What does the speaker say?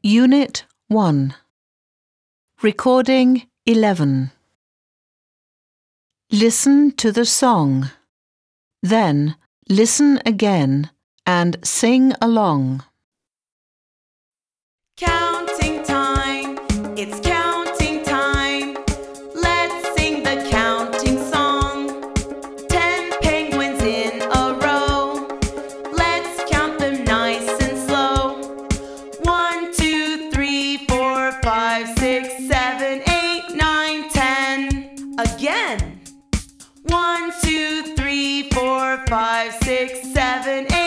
Unit 1. Recording 11. Listen to the song. Then listen again and sing along. Counting time, it's counting time. Let's sing the counting song. 10 penguins in a row. Let's count them nice and slow. 1, 2, 3, 4, 5, 6, 7, 8, 9, 10. Again. 1, 2, 3, 4, 5, 6, 7, 8.